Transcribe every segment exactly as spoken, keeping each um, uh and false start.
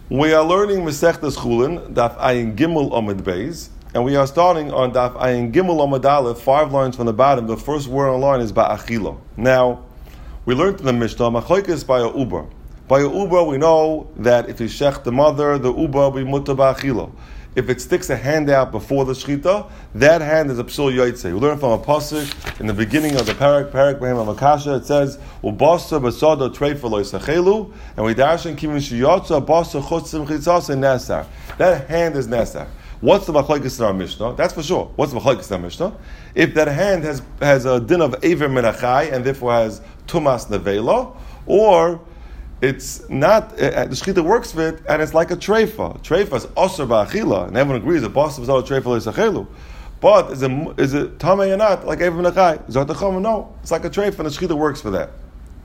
We are learning Masechtas Chulin, Daf Ayin Gimel Amud Beis, and we are starting on Daf Ayin Gimel Amud Aleph, five lines from the bottom. The first word on the line is Ba'achila. Now, we learned in the Mishnah, Machlokes by a Uber. By a Uber, we know that if you shech the mother, the Uber will be Mutter Ba'achila. If it sticks a hand out before the shchita, that hand is a psul yotzei. We learn from a pasuk in the beginning of the parak, parak b'hem amakasha. It says, "Ubasa basada treifa lo yisachelu," and we dash in kivin shiyotza basa chutzim chitzas nesar. That hand is nesar. What's the machlokes in our Mishnah? That's for sure. What's the machlokes in our Mishnah? If that hand has has a din of aver menachai and therefore has tumas nevela, or it's not, uh, the shechita works with it, and it's like a treifa. Treifa is osir ba'achila, and everyone agrees that basa is all treifa le'isachelu. But is it, is it tamei or not, like Eivim Menachai? Zot HaChama, no. It's like a treifa, and the shechita works for that.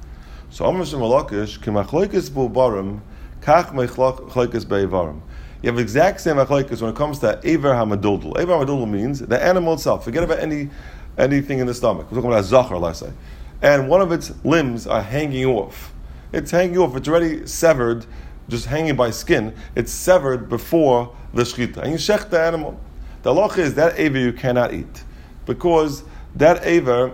So, Amar Shem Malakish, ki machlokes bu'barim, kach machlokes be'evarim. You have the exact same machlokes when it comes to Eiver HaMaduldul. Eiver HaMaduldul means the animal itself. Forget about any anything in the stomach. We're talking about a zachar, let's say. And one of its limbs are hanging off. It's hanging off. It's already severed, just hanging by skin. It's severed before the shechita. And you shech the animal. The halacha is that aver you cannot eat, because that aver,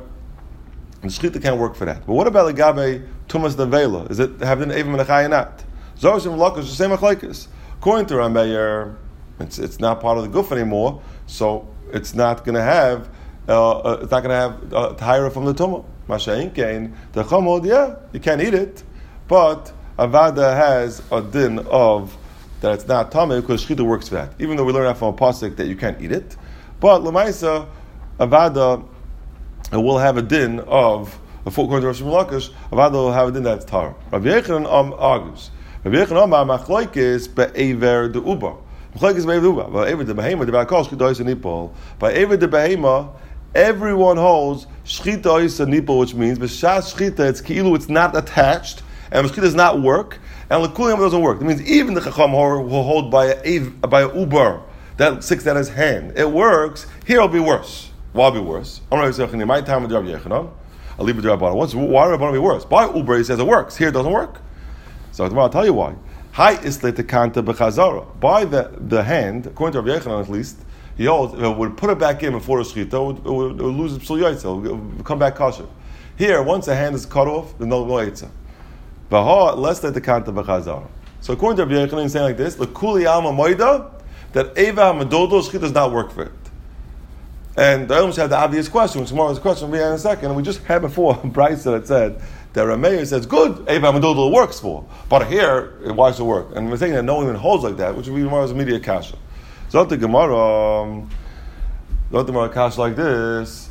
the shechita can't work for that. But what about the gabe tumas nevela? Is it having an aver menachai or not? Zoros and Malachos, the same machlokes. According to Rameir, it's it's not part of the guf anymore, so it's not going to have uh, uh, it's not going to have uh, tahira from the tumah. Masha'in kain the chamod, yeah, you can't eat it. But Avada has a din of that it's not tamei because shechita works for that. Even though we learn that from a pasuk that you can't eat it, but lemaisa Avada will have a din of according to Rosh Malakish, Avada will have a din that's tar. Rabbi Yechanan um argues. Rabbi Yechanan Amar machlokes be'ever de uba. Machlokes be'ever de uba. Be'ever de behema de ba'kol shechita is a nipol. Be'ever de behema, everyone holds shechita is a nipol, which means b'shas shechita it's ki'ilu, it's not attached. And Meshchita does not work, and L'kuliyam doesn't work. That means even the Chacham will hold by a by a uber that sticks out his hand. It works. Here it'll be worse. Why be worse? I'm not saying in my time with Rabbi Yechanan, I'll leave it to Rabbi. What's why Rabbi be worse? By uber he says it works. Here it doesn't work. So I'll tell you why. Hi isle tekanta b'chazara. By the the hand, according to Rabbi Yechanan at least, he holds if it would put it back in before the shechita, it would, it would, it would lose its psul yaitza. It would come back kosher. Here, once the hand is cut off, there's no yaitza. Less than the kanta b'chazara. So according to Rabbi Yechanan, he's saying like this: the kuli alma moida that eva hamadodol shechita does not work for it. And I almost have the obvious question, which tomorrow's question will be in a second. And we just had before Bryce that said that Rameir says good eva hamadodol works for, but here why does it work? And we're saying that no one even holds like that, which would be tomorrow's immediate kasha. So the Gemara, the Gemara kasha like this.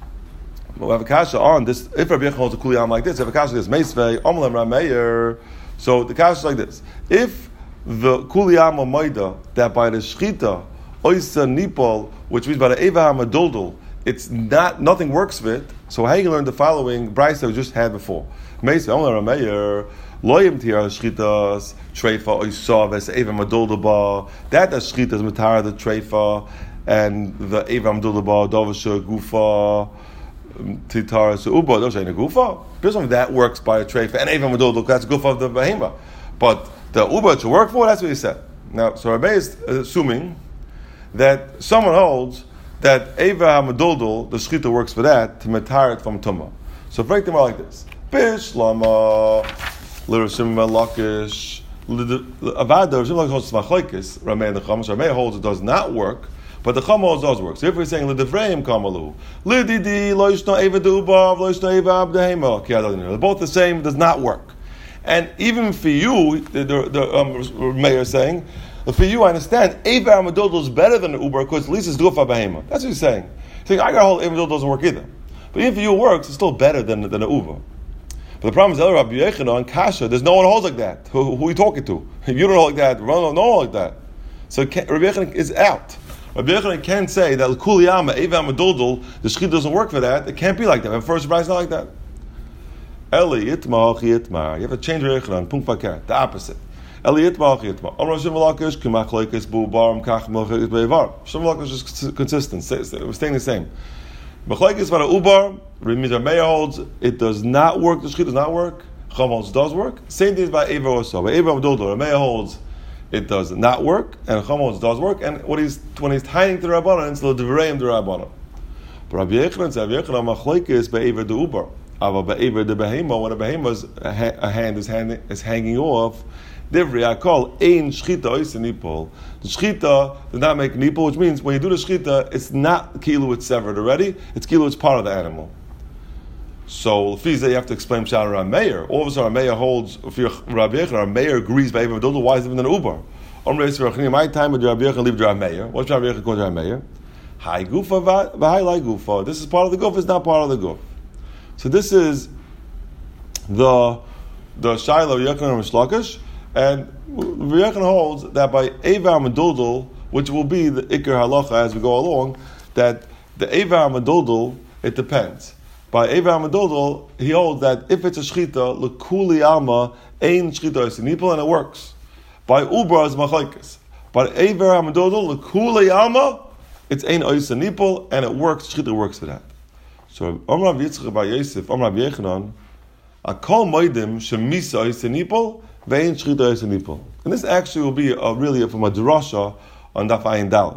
We have a kasha on this. If Rabbi Yechanan holds a kuliyam like this, if a kasha is meisvei omlam Rameir, so the kasha is like this: if the kuliyam maida that by the shchita oisa nipol, which means by the eva hamadoldol, it's not nothing works with it. So how you learn the following brayso we just had before? Meisvei omlam Rameir loyim tira shchitas treifa oisa ves eva hamadoldol ba. That the shchita is matara the treifa and the eva hamadoldol ba dovasha gufa. Titara so uba those ain't a gufa. Because that works by a treifa and even madodol that's gufa of the behema. But the uba to work for, that's what he said. Now, so Rabbi is assuming that someone holds that eva hamadodol the shechita works for that to matar it from tuma. So break them out like this: Bish lama l'rishim malakish avada l'rishim malakish holds machlokes Ramei and the Chama. So Ramei holds it does not work. But the Chama does work. So if we're saying l'divrayim kamalu, l'didi lo yishna eva d'ubav lo yishna eva abdehema, they're both the same. Does not work. And even for you, the, the, the um, mayor is saying, for you, I understand eva amadodol is better than the uber because at least it's dufa behema. That's what he's saying. He's saying I got a whole eva doesn't work either. But even for you it works, it's still better than than the uber. But the problem is, El Rabbi Yechanan Kasha, there's no one who holds like that. Who, who are you talking to? If you don't hold like that, no one holds like that. So Rabbi Yechanan is out. Rabbi Yechanan can't say that l'kuliyama eva amadodol the shechita doesn't work for that. It can't be like that. And first Rabbi is not like that. Eli itma achi itma. You have to change Rabbi Yechanan. Punkt vaker. The opposite. Eli itma achi itma. Amar Shem Malakish k'machlokes bu'barim kach machlokes be'evar. Shem Malakish is consistent. We're staying the same. Machlokes by the ubar. Rabbi Meir holds it does not work. The shechita does not work. Chama holds does work. Same thing is by eva also. By eva amadodol. Rabbi Meir holds it does not work, and Chacham holds it does work. And what he's when he's tying to the Rabbanan, it's lo d'vreim the Rabbanan. But Rabbi Yochanan said, Rabbi Yochanan machlokes be'ever de uber, aber be'ever de behema, when a behemo's a hand is, hand, is hanging off. Divri, I call ein shchita ois nipol. The shchita does not make nipol, which means when you do the shchita, it's not kilo it's severed already. It's kilo it's part of the animal. So Fiza, you have to explain Pshat around Meir. All of a sudden, Meir holds. If you're Rabbi Yochanan, Meir agrees by Eva Madoldo. Why is it even an Uber? My time with Rabbi Yochanan leave Rabbi Meir. What's Rabbi Yochanan called Rabbi Meir? High gufa, v'high lai gufa. This is part of the guf. It's not part of the guf. So this is the the Shiloh Yochanan Mishlakish. And Rabbi Yochanan holds that by Eva Madodol, which will be the Iker Halacha as we go along, that the Eva Madodol, it depends. By Eva Madodol, he holds that if it's a Shchita, L'kuli Alma, Ein Shchita Yosinipol, and it works. By Ubra is Machlokes. By Eva Madodol, L'kuli Alma, it's Ein Yosinipol, and it works, Shchita works for that. So, Om Rav Yitzchak Bar Yosef, Om Rav Yechanan, Akol Moedim, Shemisa Yosinipol, and this actually will be a, really from a drasha on Daf Ayin Dalet.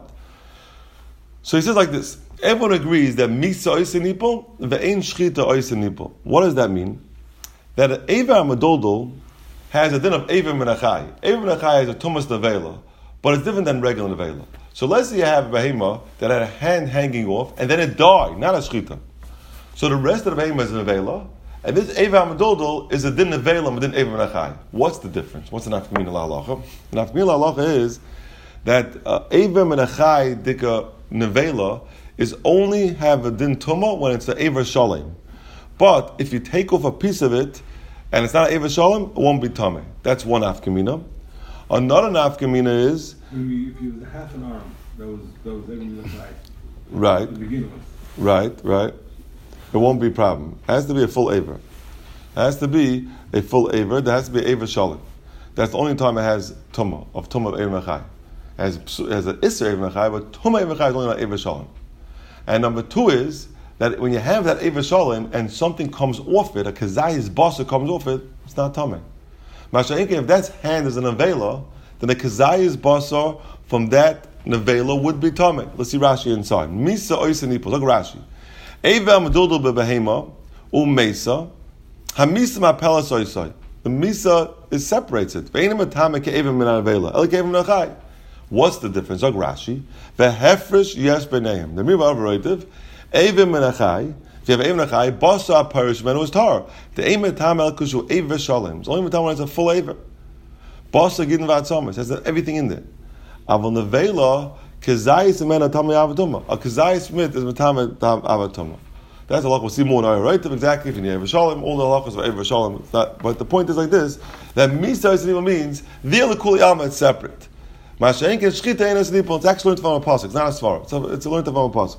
So he says like this: everyone agrees that misa oisenipol ve'ein shchita oisenipol. What does that mean? That an Eva Madodol has a din of Eva Menachai. Eva Menachai is a tumas nevela, but it's different than regular nevela. So let's say you have a behema that had a hand hanging off, and then it died, not a shchita. So the rest of the behema is a nevela. And this Eva Madodol is a din nevela, a din Eva Menachai. What's the difference? What's the nafkamina la'alacha? The nafkamina la'alacha is that uh, Eva Menachai dika nevela is only have a din tuma when it's an Eva Shalom. But if you take off a piece of it and it's not an Eva Shalom, it won't be tameh. That's one nafkamina. Another nafkamina is maybe if you was half an arm, that was that was Eva Menachai. Right. To begin with. Right. Right. It won't be a problem. It has to be a full Aver. It has to be a full Aver. There has to be Aver Shalom. That's the only time it has Tumah, of Tumah of Aver Mechai. It has, it has an Isser Aver Mechai, but Tumah Aver Mechai is only not Aver Shalom. And number two is that when you have that Aver Shalom and something comes off it, a Kazayis Basa comes off it, it's not Tumah. Masha'inke, if that hand is an Avela, then the Kazayis Basa from that Nevela would be Tumah. Let's see Rashi inside. Misa Oisenipos. Look at Rashi. Eva Madodol bebehema u'mesa hamisa ma'pelas oisai. The misa is separated. What's the difference? Like Rashi, vehefresh yes b'neim. The mitzvah avorativ Eva Menachai. If you have Eva Menachai, basa parish menu is tar. The Eva Tam El Kushu Eva Shalom. It's only time when it's a full Eva. Basa Gidin Vatzomas has everything in there. Avol Nevela. Kazayis mena tamei avatuma. A kazayis mit is tamei avatuma. That's a halach we'll see more in our right. Exactly, if you have a shalom, all the halachas of Eva Shalom. But the point is like this: that misa is means the lekuli alma is separate. Masha'enken shchita enes nipol. It's actually learned from a pasuk. It's not a svara. It's a, it's a learned from a pasuk.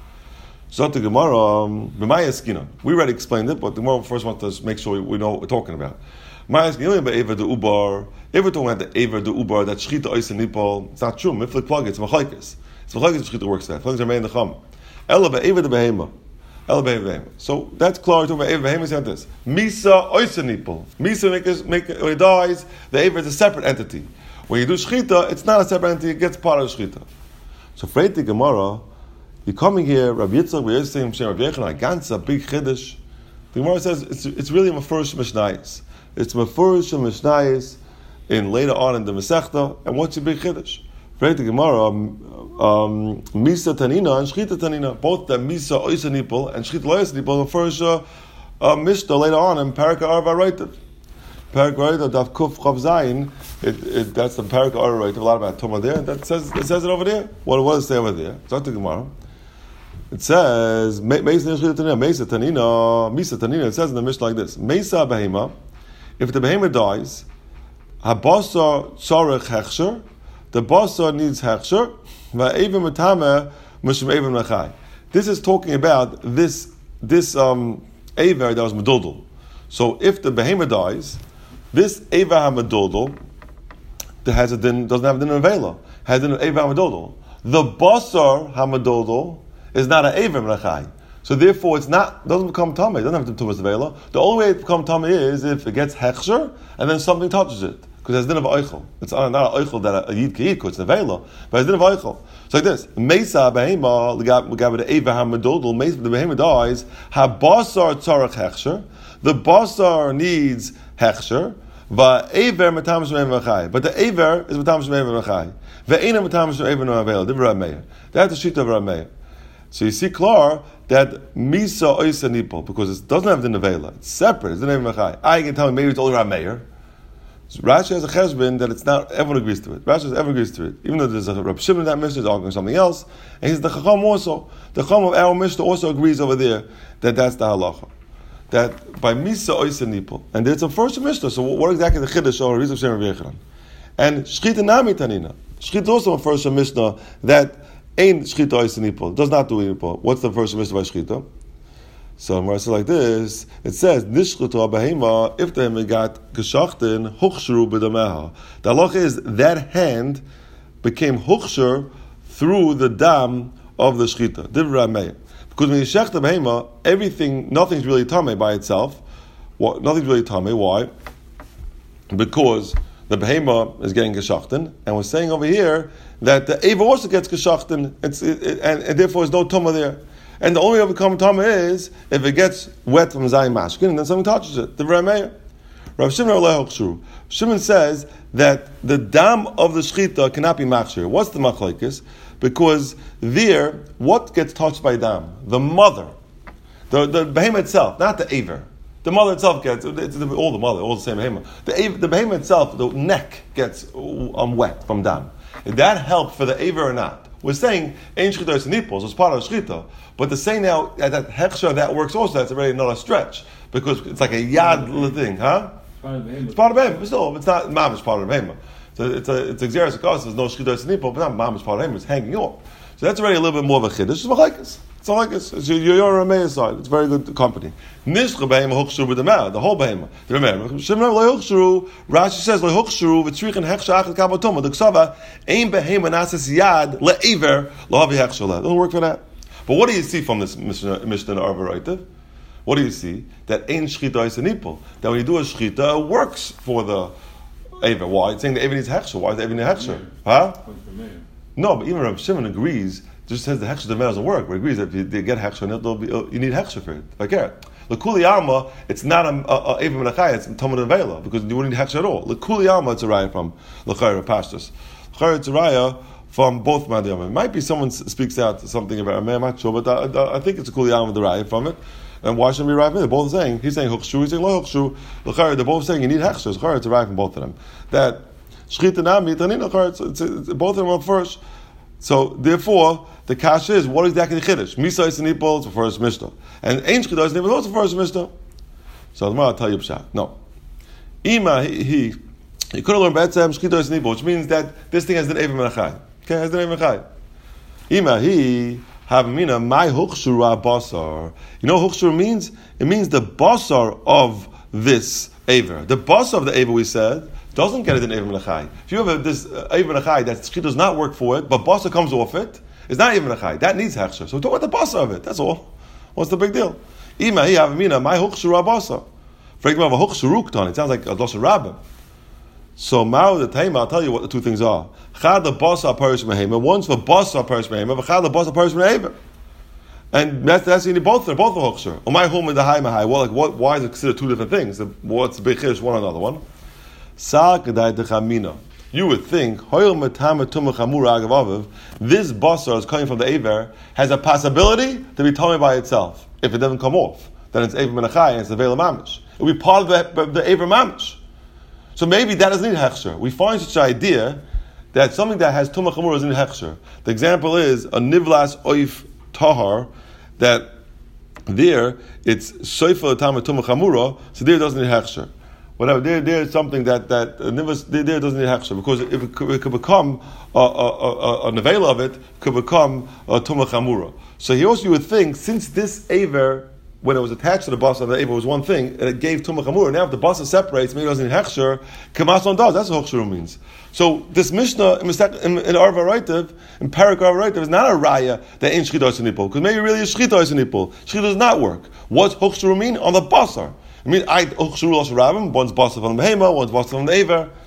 So the Gemara, b'maya skina. We already explained it, but the Gemara first wants to make sure we, we know what we're talking about. Maya skina about Eva de ubar. If we're talking about the Eva de ubar, that shchita ois nipol, it's not true. Miflik plug, it's machlokes. It's machlokes shchita works that. Machlokes are made in the chum. Ela be'eva de behema. Ela be'eva de behema. So that's clear. We're talking about Eva behema. Is this Misa ois nipol. Misa make make when it dies, the Eva is a separate entity. When you do shchita, it's not a separate entity. It gets part of the shchita. So for the Gemara, you're coming here, Rabbi Yitzchak, we're saying Rabbi Yochanan, ganza big chiddush. The Gemara says it's it's really mafurish mishnayis. It's mafurish mishnayis in later on in the Masechta, and what's your big chiddush? For the Gemara, um, Misa Tanina and Shchita Tanina, both the Misa Oisanipol and Shchita Oisanipol mafurish a uh, Mishnah later on in Paraka Arva Roitiv. Paraka Arva Daf Kuf Chav Zayin. It, it, that's the Paraka Arva Roitiv. A lot about Toma there. That says it says it over there. What what does it say over there? It's not the Gemara. It says Mesa Tanina, Mesa Tanina, Misa Tanina. It says in the Mishnah like this: Mesa Behema. If the behema dies, habasa tzarech hechsher. The basa needs hechsher. Va'evim matame mishum evim lachai. This is talking about this this um aver that was medodol. So if the behema dies, this aver hamadodol that has a din doesn't have a din of vela, has a din of aver hamadodol. The basar hamadodol is not an aver lachai. So therefore, it's not doesn't become tummy. It doesn't have to tumas vela. The only way it becomes tummy is if it gets hechsher and then something touches it. because it's din of oichel. It's not an oichel that a yid can eat, it's nevela, but it's din of oichel. So like this, mesa behema l'gab the eva hamadodol. Mesa the behema dies. Habasar tzarach hechsher. The basar needs hechsher. Va aver matamish me'em v'chai. But the aver is matamish me'em v'chai. Ve'ena matamish me'em v'chai. The Rav Meir. That's the sheet of Rav Meir. So you see clear that misa oisa nipol, because it doesn't have the nevela. It's separate. It's the name of Machai. I can tell me maybe it's only Rav Meir. So Rashi has a cheshbon that it's not, everyone agrees to it. Rashi has everyone agrees to it. Even though there's a Rav Shimon in that Mishnah, is arguing something else. And he's the Chacham also. The Chacham of our Mishnah also agrees over there that that's the halacha. That by misa oisa nipol. And it's a first Mishnah, so what exactly the Chiddush or Rizal Shem Rav Yechanan? And Shchita Nami Tanina. Shchita is also a first Mishnah that Ein shchita oisa nipol. Does not do nipol. What's the first Mishnah by shchita? So when I say like this, it says nishchita behema if the behema got geschachten hochshru b'dameha. The halacha is that hand became hochshur through the dam of the shchita. Divrei Meir. Because when you shech the behema, everything, nothing's really tamei by itself. What? Nothing's really tamei. Why? Because the behema is getting geschachten, and we're saying over here that the eva also gets geschachten, it's, it, it, and, and therefore there's no tumah there. And the only way to become tumah is if it gets wet from zayin mashkin, and then something touches it. The Rav Meir. Rav Shimon Shimon says that the dam of the shchita cannot be machshir. What's the machlekes? Because there, what gets touched by dam? The mother, the the behema itself, not the aver. The mother itself gets, it's all the mother, all the same behema. The, the behema itself, the neck gets um, wet from dam. Did that help for the aver or not? We're saying, ein shchita is nipol, so it's part of shchita. But to say now that hechsher, that works also, that's already another stretch. Because it's like a yad thing, huh? It's part of behema. But still, it's not mamish part of behema. So it's a, it's exeris akos, there's no shchita is nipol, but not mamish part of behema, it's hanging off. So that's already a little bit more of a chiddush. It's machlekes. It's machlekes. It's your your Rameir side. It's very good company. Nishcha behema hochshru b'damah, the whole behema. The Rameir. Shemna lo hochshru. Rashi says lo hochshru v'tzrichen hechsher achad kabotoma. The ksava ein behema nases yad le'ever lo havi hechsher. Doesn't work for that. But what do you see from this Mishnah Mishnah Arva? What do you see? That ein shchita is a nipol. That when you do a shchita, it works for the aver. Why? It's saying the aver needs hechsher. Why is the aver need hechsher? Huh? No, but even Rav Shimon agrees. Just says the hechsher the doesn't work. But he agrees that if you they get hechsher, be, you need hechsher for it. Like yeah, lekuli alma, it's not a aver menachai. It's tamud avela because you wouldn't need hechsher at all. Lekuli alma, it's a raya from lechayra pashtus. Lechayra it's a raya from both madiyam. It might be someone speaks out something about. I'm not sure, but I, I think it's a kuli alma the raya from it. And why shouldn't we arrive from it? They're both saying he's saying hochshu, he's saying lo hochshu. Lechayra, they're both saying you need hechsher. Lechayra it's a raya from both of them. That shchita nami tanina lechayra. Both of them are first. So therefore, the kasha is what exactly the chiddush? Misa is nipol, it's the first mishnah, and ein shchita is nipol, also the first mishnah. So the I'll tell you pshat. No, ima he, he you could have learned betzem shchita is nipol, which means that this thing has the name of menachai. Okay, has the name of menachai. Ima he have mina my hochshura basar. You know what hochshura means? It means the basar of this aver. The basar of the aver we said doesn't get it in Eivim Menachai. If you have a, this uh, Eivim Menachai that shchita does not work for it, but basa comes off it, it's not Eivim Menachai. That needs hechsher. So we talk about the basa of it. That's all. What's the big deal? Ima hi avamina my hochshura basa. For example, a hochshurukton. It sounds like a dosha rabbim. So mao the taima. I'll tell you what the two things are. Chad the basa parish mehema. One's for basa parish mehema. But chad the basa parish mehema. And that's that's you need both. They're both the hochshur. Or my home with the high mahai. Well, like what? Why is it considered two different things? What's the big chish one another one? You would think this basar is coming from the aver has a possibility to be tummy by itself. If it doesn't come off, then it's aver menachai and it's the veil of mamish. It will be part of the, the aver mamish. So maybe that doesn't need hechsher. We find such an idea that something that has tumah chamura doesn't need hechsher. The example is a nivlas oif tahar that there it's soifa tumah chamura, so there it doesn't need hechsher. Whatever, there, there's something that that uh, there, there doesn't need hechsher because if it could, it could become a, a, a, a nevela of it could become a tumah chamura. So here also you would think since this aver when it was attached to the basa of the aver was one thing and it gave tumah chamura. Now if the basa separates, maybe it doesn't need hechsher. Kamason does. That's what hechsher means. So this mishnah in in, in Arva Raitiv in Parak Arva Raitiv is not a raya that ain't shchita is nipol because maybe really a shchita is nipol. Shchita does not work. What's hechsher mean on the basar? I mean, I ochshuru los rabim. One's basa from the behema, one's basa from the aver.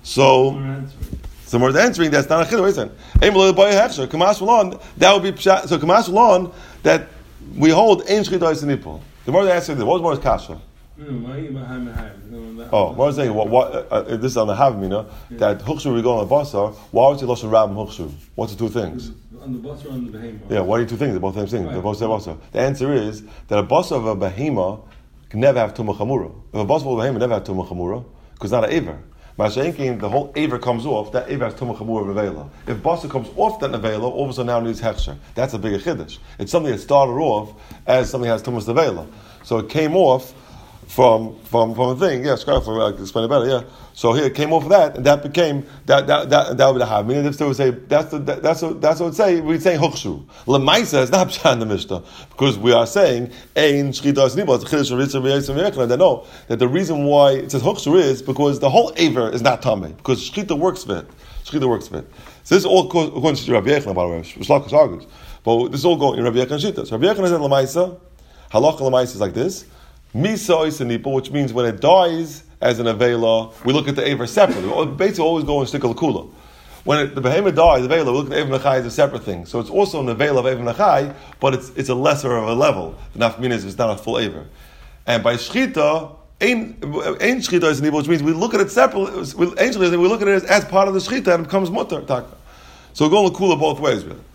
So, We're answering. so we're answering that's not a chiddush. Wait a second. Aim lo boy hechsher. Kamash ulon. That would be pshat. So kamash ulon that we hold ein shchita is nipple. The more they answer, what was more is kasha? No, no, why you behind behind? Oh, what was saying? What? what uh, uh, this is on the Havmina that hukshu we go on the basar. Why was he loshen rabim hukshu? What's the two things? On the bus or on the behemoth? Yeah, what are you two things? They're both the same thing. Right. They're both the basar. The answer is that a basar of a behema can never have tumah chamura. If a basar of a behema never have tumah chamura because it's not an aver. Mashenkin, the whole aver comes off. That aver has tumah chamura nevela. If basar comes off that nevela, all of a sudden now needs hechsher. That's a bigger chiddush. It's something that started off as something that has tumah nevela. So it came off from from from a thing. Yeah, Scribe for uh, explain it better. Yeah. So here it came off of that, and that became that that that that would have. Meaning if they would say that's the, that, that's what that's what it would say. We'd say hukshu. Lemaisa is not pshat in the Mishnah because we are saying ein shchita is nibal. It's a chiddush of Ritzah V'Yisrael V'Yekla. And they know that the reason why it says hukshu is because the whole aver is not tamei because shchita works with it. Shchita works with it. So this is all according to Rabbi Yechon, by the way. Shlakish argues, but this is all going in Rabbi Yechon shita. So Rabbi Yechon said lemaisa. Halacha lemaisa is like this. Misa oisanipa, which means when it dies as an avela, we look at the aver separately. We basically always go in stikal kula. When it, the behemoth dies, the avela, we look at the aver nachai as a separate thing. So it's also an avela of aver nachai, but it's it's a lesser of a level. The nafmin is it's not a full aver. And by shchita, ein ein shchita is which means we look at it separately. We, we look at it as, as part of the shchita and it becomes mutter. So we go in the kula both ways. Really.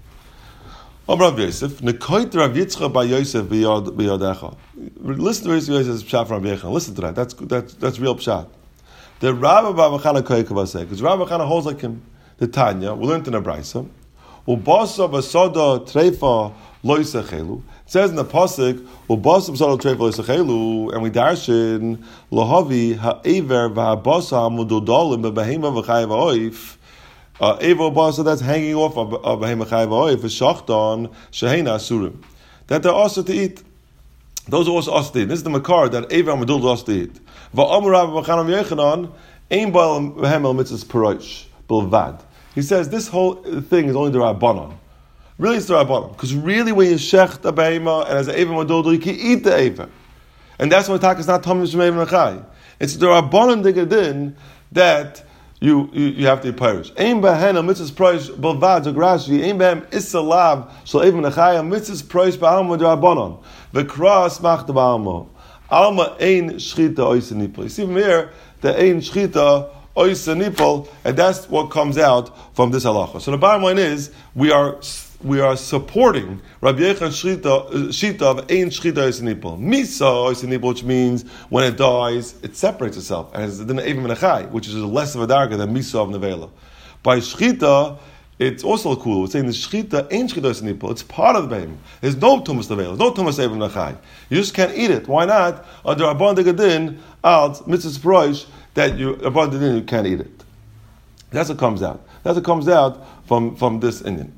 Rav Yosef, Nekoit Rav Yitzchak by Yosef biyadecha. Listen to Rav Yosef's pshat from Rav Yechon. Listen to that. That's that's that's real pshat. The Rabbi Bavachana Koyekava say because Rabbi Bavachana holds like him. The Tanya we learned in the Brisa. Ubasa basoda treifa loisachelu. It says in the pasuk Ubasa basoda treifa loisachelu, and we darshin lohavi ha'ever v'habasa hamudodalim bebehema v'chayev ha'oif. Uh, Evo basa that's hanging off of a behemah chayav ha'oif is shachton sheheina asurim that they're also to eat. Those are also also to eat. This is the makar that Evo and Medul are also to eat. Va'amar Rabbi B'chanam Yechanan ein ba'al behemah mitzvahs perosh bilvad. He says this whole thing is only the Rabbanon. Really, it's the Rabbanon because really when you shecht a behemah and as an Evo and Medul you can eat the Evo, and that's why talk is not tamim shemei v'nachai. It's the Rabbanon digadin that. You, you you have to be pirish. Ein behen a mitzvahs proish b'vad zagrashi. Ein behem isalav shel even achaya mitzvahs proish ba'alma d'rabanon. V'kras mach d'ba'alma. Alma ein shchita oisa nipol. You see from here the ein shchita oisa nipol, and that's what comes out from this halacha. So the bottom line is we are we are supporting Rabbi Yechon's shita, shita of ein shchita oisa nipol. Misa oisa nipol, which means when it dies, it separates itself, and it's the even menachai, which is less of a darga than misa of nevela. By shchita, it's also cool. It's saying the shchita ein shchita oisa nipol. It's part of the behem. There's no tumas nevela. There's no tumas even menachai. You just can't eat it. Why not? Under abon degadin out mitzvahs proish that you abon degadin you can't eat it. That's what comes out. That's what comes out from from this Indian.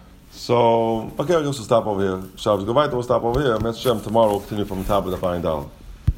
So, okay, I guess we'll stop over here. Shabbos, go right, we'll stop over here. Mitzvah Shem, tomorrow we'll continue from the top of the fine dollar.